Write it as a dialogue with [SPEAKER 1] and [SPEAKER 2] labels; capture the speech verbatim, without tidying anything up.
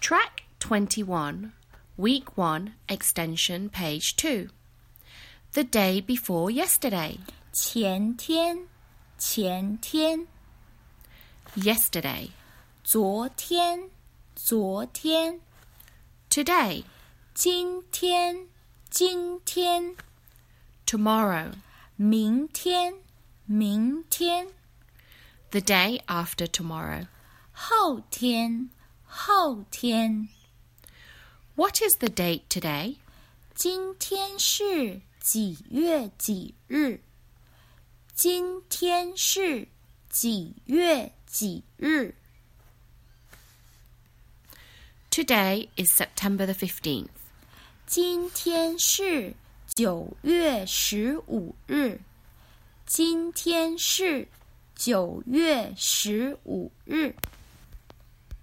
[SPEAKER 1] Track twenty-one, Week one, Extension Page two. The day before yesterday.
[SPEAKER 2] 前天，前天。
[SPEAKER 1] Yesterday.
[SPEAKER 2] 昨天，昨天。
[SPEAKER 1] Today.
[SPEAKER 2] 今天，今天。
[SPEAKER 1] Tomorrow.
[SPEAKER 2] 明天，明天。
[SPEAKER 1] The day after tomorrow.
[SPEAKER 2] 后天，后天。
[SPEAKER 1] What is the date today?
[SPEAKER 2] 今天是几月几日？今天是几月几日？
[SPEAKER 1] Today is September the fifteenth.
[SPEAKER 2] 今天是九月十五日。今天是九月十五日。